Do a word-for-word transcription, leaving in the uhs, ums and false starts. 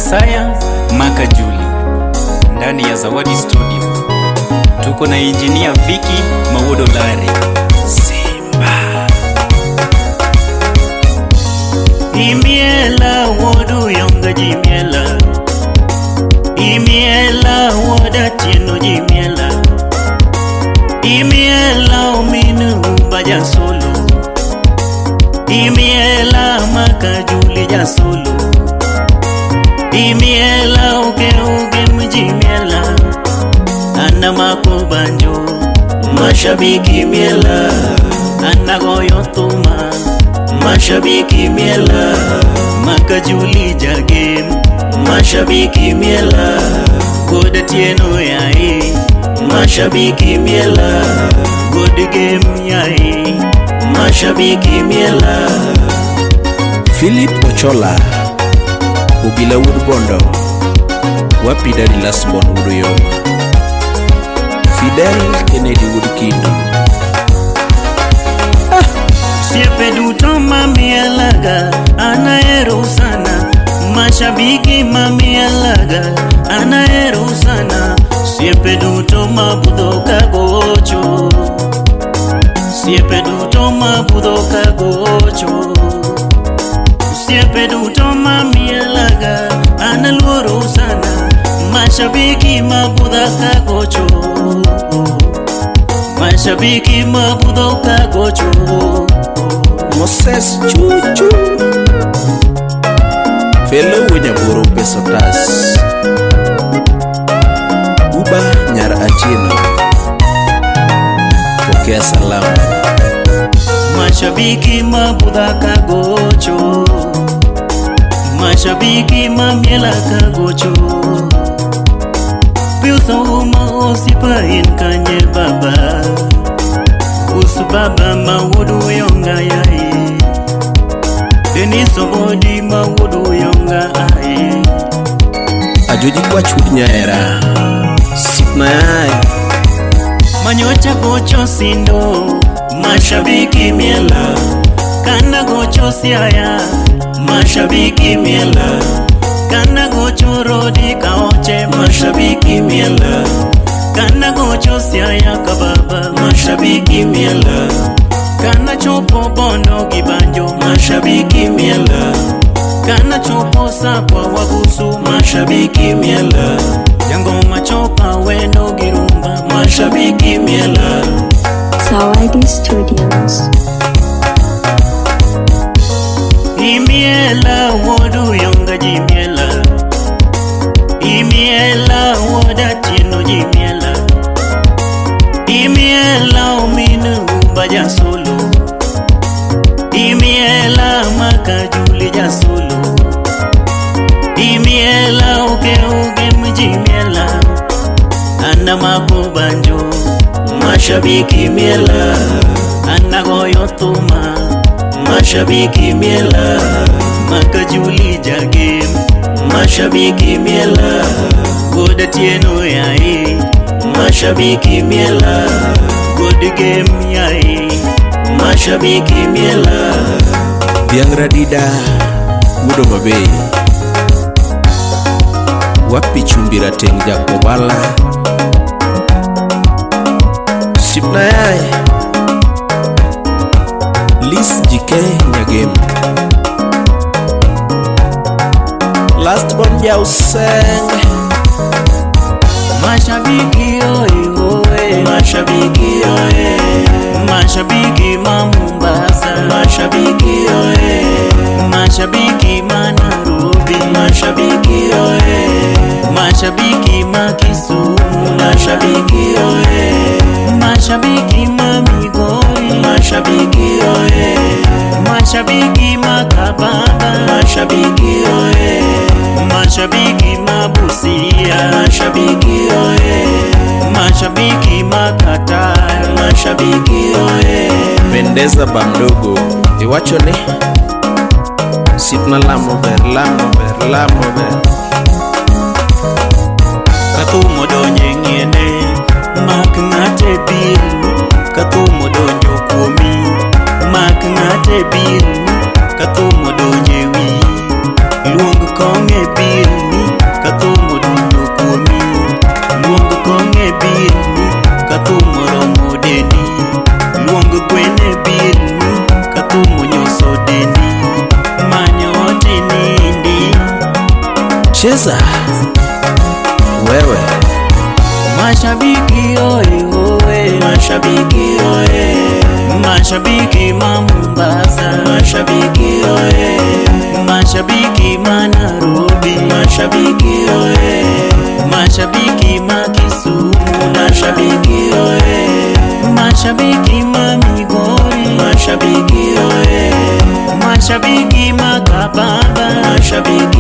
Isaya Makajuli ndani ya Zawadi Studio. Tuko na engineer Vicky Mawodo Lari. Simba Imiela wodu yonga jimiela, Imiela woda tieno jimiela, Imiela uminu baja solo, Imiela Makajuli ja solo, Imiela uke uke mjimiela, Anna mako banjo mashabiki miela, Anna goyo tuma mashabiki miela, Makajuli jagem mashabiki miela, Goda tieno yai mashabiki miela, Goda game yai mashabiki miela. Philip Ochola Ubila Woodbondo Wapida di Lasbon Wooduyoma Fidel Kennedy Woodkindo. ah. Siepe duto mami alaga anaero sana, mashabiki mami alaga anaero sana, Siepe duto mabudho kagocho, Siepe duto mabudho kagocho, Siepe duto mami alaga analuoro sana, mashabiki mabudha kagocho, mashabiki mabudha kagocho. Moses Chuchu Fellow Winyaburo Pesotas Uba Nyara Achino Pokea salamu. Mashabiki mabudha kagocho, mashabiki mamiela kagocho, Piusa uma osipa inkanye baba, Usu baba Mawodo yonga yai, Deniso bodi Mawodo yonga ai, Ajoji kwa chudnya era Sipna yai Manyocha gocho sindo mashabiki miela, Kana gocho siaya mashabiki miela, Kana gocho rodi kaoche mashabiki miela, Kana gocho siaya kababa mashabiki miela, Kana chopo bondo gibanjo mashabiki miela, Kana chopo sapwa wabusu mashabiki miela, Yango machopa wendo girumba mashabiki miela. Zawadi Studios. Imiela wodu yonga jimiela, Imiela woda tieno jimiela, Imiela uminu baja solo, Imiela Makajuli ja solo, Imiela uke uke mjimiela, Anna mako banjo mashabiki miela, Anna goyo tuma mashabiki miela, Makajuli jagem mashabiki miela, Goda tieno yai mashabiki miela, Goda game yai mashabiki miela. Biangra Dida Mudo Mabei Wapi chumbira teng Jakobala Sipna yai Lis Jike Nyagem Last Bon Jauseng Mashabiki oi oi, mashabiki oi, mashabiki Mombasa, mashabiki oi, mashabiki Nairobi, mashabiki oi, mashabiki Kisumu, mashabiki oi, mashabiki Migori, mashabiki oi, mashabiki Makababa, mashabiki oi, mashabiki Mabusia, mashabiki oe, mashabiki Makata, mashabiki oe. Pendeza bamdogo Iwacho ni Sipna lamo ber, lamo ber, lamo ber Katumo donye ngene Mak ngate bil, Katumo donyo kuomi Mak ngate bil, Katumo donye wi Luong konge bil cheza wewe. Mashabiki oe oe, mashabiki oe, mashabiki ma Mombasa, mashabiki oe, mashabiki ma Nairobi, mashabiki oe, mashabiki ma Kisumu, mashabiki oe, mashabiki ma Migori, mashabiki oe, mashabiki ma Kababa, mashabiki